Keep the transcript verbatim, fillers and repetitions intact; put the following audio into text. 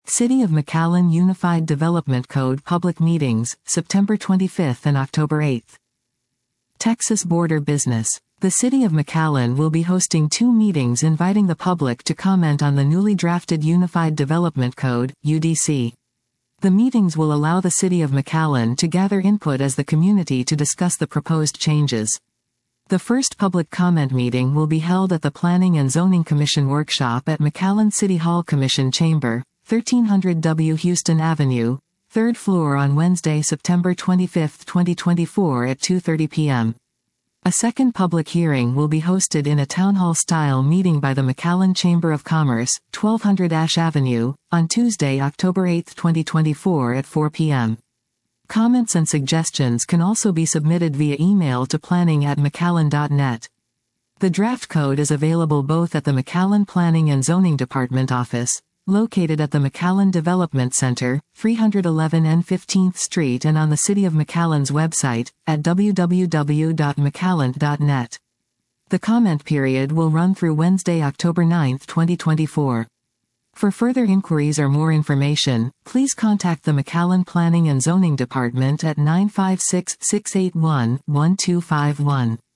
City of McAllen Unified Development Code Public Meetings, September twenty-fifth and October eighth. Texas Border Business. The City of McAllen will be hosting two meetings inviting the public to comment on the newly drafted Unified Development Code, U D C. The meetings will allow the City of McAllen to gather input as the community to discuss the proposed changes. The first public comment meeting will be held at the Planning and Zoning Commission Workshop at McAllen City Hall Commission Chamber, thirteen hundred W Houston Avenue, third floor on Wednesday, September twenty-fifth, twenty twenty-four at two thirty p m A second public hearing will be hosted in a town hall-style meeting by the McAllen Chamber of Commerce, twelve hundred Ash Avenue, on Tuesday, October eighth, twenty twenty-four at four p m Comments and suggestions can also be submitted via email to planning at mcallen dot net. The draft code is available both at the McAllen Planning and Zoning Department office, located at the McAllen Development Center, three eleven N fifteenth Street, and on the City of McAllen's website, at w w w dot mcallen dot net. The comment period will run through Wednesday, October ninth, twenty twenty-four. For further inquiries or more information, please contact the McAllen Planning and Zoning Department at nine five six, six eight one, one two five one.